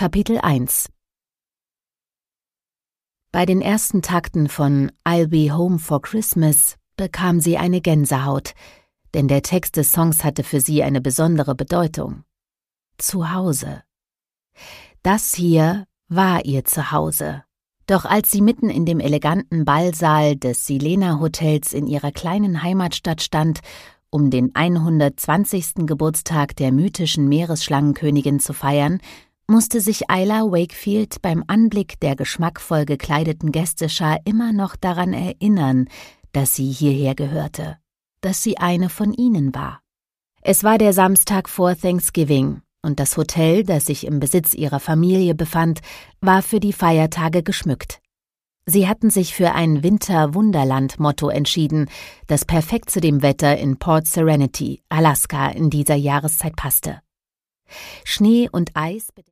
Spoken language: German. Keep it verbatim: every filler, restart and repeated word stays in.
Kapitel eins. Bei den ersten Takten von I'll Be Home for Christmas bekam sie eine Gänsehaut, denn der Text des Songs hatte für sie eine besondere Bedeutung. Zuhause. Das hier war ihr Zuhause. Doch als sie mitten in dem eleganten Ballsaal des Silena Hotels in ihrer kleinen Heimatstadt stand, um den hundertzwanzigsten Geburtstag der mythischen Meeresschlangenkönigin zu feiern, musste sich Isla Wakefield beim Anblick der geschmackvoll gekleideten Gästeschar immer noch daran erinnern, dass sie hierher gehörte, dass sie eine von ihnen war. Es war der Samstag vor Thanksgiving und das Hotel, das sich im Besitz ihrer Familie befand, war für die Feiertage geschmückt. Sie hatten sich für ein Winter-Wunderland-Motto entschieden, das perfekt zu dem Wetter in Port Serenity, Alaska, in dieser Jahreszeit passte. Schnee und Eis